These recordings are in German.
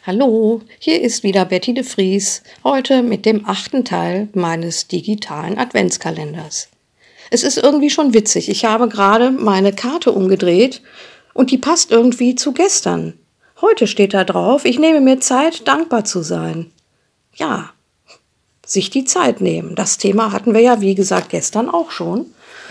Hallo, hier ist wieder Betty de Vries, heute mit dem 8. Teil meines digitalen Adventskalenders. Es ist irgendwie schon witzig, ich habe gerade meine Karte umgedreht und die passt irgendwie zu gestern. Heute steht da drauf, ich nehme mir Zeit, dankbar zu sein. Ja, sich die Zeit nehmen. Das Thema hatten wir ja, wie gesagt, gestern auch schon.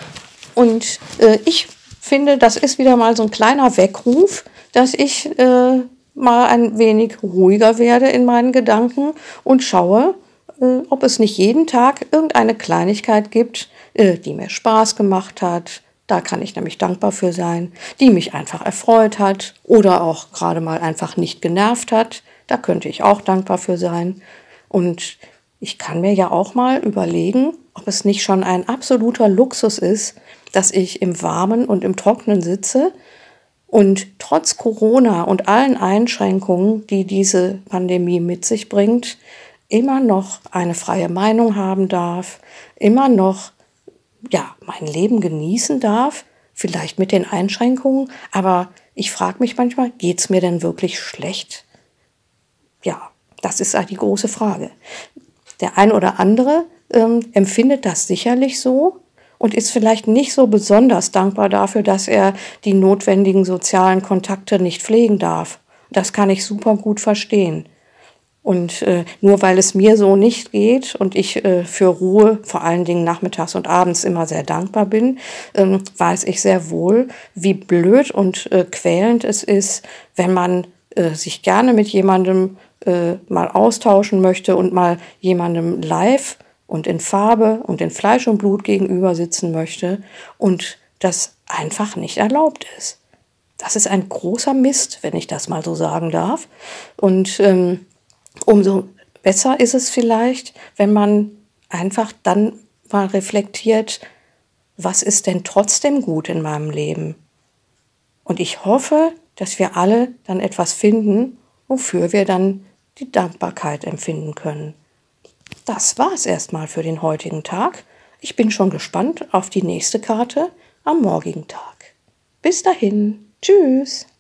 Und ich finde, das ist wieder mal so ein kleiner Weckruf, dass ich mal ein wenig ruhiger werde in meinen Gedanken und schaue, ob es nicht jeden Tag irgendeine Kleinigkeit gibt, die mir Spaß gemacht hat. Da kann ich nämlich dankbar für sein, die mich einfach erfreut hat oder auch gerade mal einfach nicht genervt hat. Da könnte ich auch dankbar für sein. Und ich kann mir ja auch mal überlegen, ob es nicht schon ein absoluter Luxus ist, dass ich im Warmen und im Trockenen sitze und trotz Corona und allen Einschränkungen, die diese Pandemie mit sich bringt, immer noch eine freie Meinung haben darf, immer noch mein Leben genießen darf, vielleicht mit den Einschränkungen, aber ich frage mich manchmal, geht's mir denn wirklich schlecht? Ja, das ist halt die große Frage. Der ein oder andere empfindet das sicherlich so und ist vielleicht nicht so besonders dankbar dafür, dass er die notwendigen sozialen Kontakte nicht pflegen darf. Das kann ich super gut verstehen. Und nur weil es mir so nicht geht und ich für Ruhe, vor allen Dingen nachmittags und abends immer sehr dankbar bin, weiß ich sehr wohl, wie blöd und quälend es ist, wenn man sich gerne mit jemandem mal austauschen möchte und mal jemandem live und in Farbe und in Fleisch und Blut gegenüber sitzen möchte und das einfach nicht erlaubt ist. Das ist ein großer Mist, wenn ich das mal so sagen darf. Und umso besser ist es vielleicht, wenn man einfach dann mal reflektiert, was ist denn trotzdem gut in meinem Leben? Und ich hoffe, dass wir alle dann etwas finden, wofür wir dann die Dankbarkeit empfinden können. Das war's erstmal für den heutigen Tag. Ich bin schon gespannt auf die nächste Karte am morgigen Tag. Bis dahin. Tschüss.